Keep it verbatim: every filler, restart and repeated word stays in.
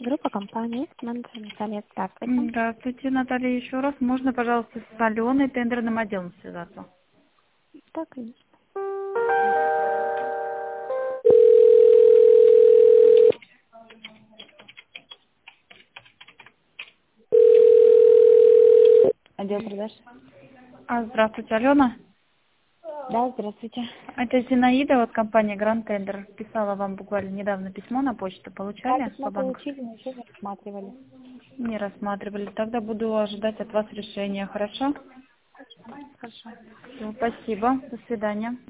Группа компаний, менеджер Наталья, здравствуйте. Здравствуйте, Наталья, еще раз. Можно, пожалуйста, с Аленой, тендерным отделом связаться? Да, конечно. Отдел продаж. А, здравствуйте, Алена. Да, здравствуйте. Это Зинаида, вот компания Grand Tender. Писала вам буквально недавно письмо на почту. Да, Получали письмо по банку? получили, но еще не рассматривали. Не рассматривали. Тогда буду ожидать от вас решения, хорошо? Хорошо. Всё, спасибо. До свидания.